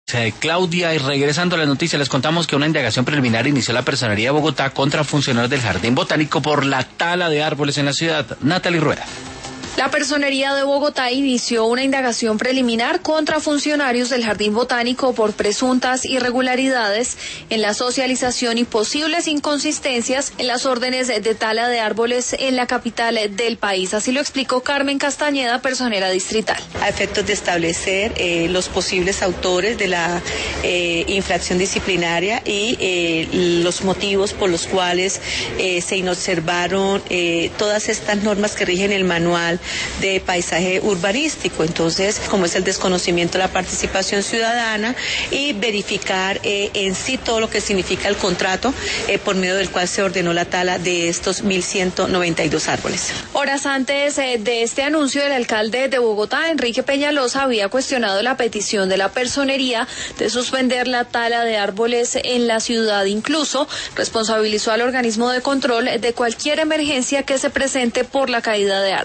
Claudia, y regresando a la noticia, les contamos que una indagación preliminar inició la Personería de Bogotá contra funcionarios del Jardín Botánico por la tala de árboles en la ciudad. Natalie Rueda. La Personería de Bogotá inició una indagación preliminar contra funcionarios del Jardín Botánico por presuntas irregularidades en la socialización y posibles inconsistencias en las órdenes de tala de árboles en la capital del país. Así lo explicó Carmen Castañeda, personera distrital. A efectos de establecer los posibles autores de la infracción disciplinaria y los motivos por los cuales se inobservaron todas estas normas que rigen el manual de paisaje urbanístico. Entonces, como es el desconocimiento de la participación ciudadana y verificar en sí todo lo que significa el contrato por medio del cual se ordenó la tala de estos 1.192 árboles. Horas antes de este anuncio, el alcalde de Bogotá, Enrique Peñalosa, había cuestionado la petición de la Personería de suspender la tala de árboles en la ciudad. Incluso responsabilizó al organismo de control de cualquier emergencia que se presente por la caída de árboles.